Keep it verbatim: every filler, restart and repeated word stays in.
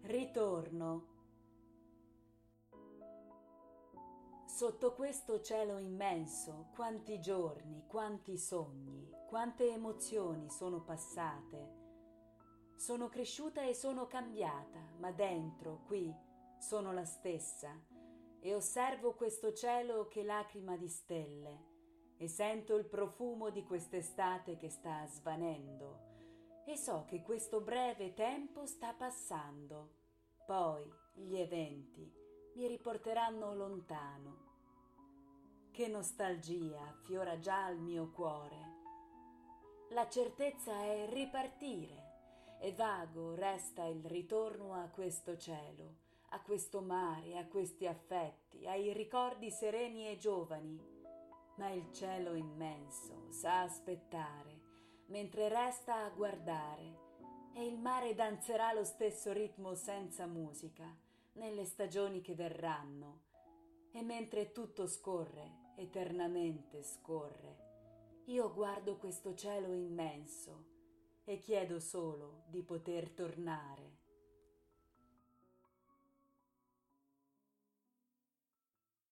Ritorno. Sotto questo cielo immenso, quanti giorni, quanti sogni, quante emozioni sono passate. Sono cresciuta e sono cambiata, ma dentro, qui, sono la stessa, e osservo questo cielo che lacrima di stelle, e sento il profumo di quest'estate che sta svanendo, e so che questo breve tempo sta passando. Poi gli eventi mi riporteranno lontano. Che nostalgia affiora già il mio cuore. La certezza è ripartire e vago resta il ritorno a questo cielo, a questo mare, a questi affetti, ai ricordi sereni e giovani. Ma il cielo immenso sa aspettare, mentre resta a guardare, e il mare danzerà lo stesso ritmo senza musica nelle stagioni che verranno. E mentre tutto scorre, eternamente scorre, io guardo questo cielo immenso e chiedo solo di poter tornare.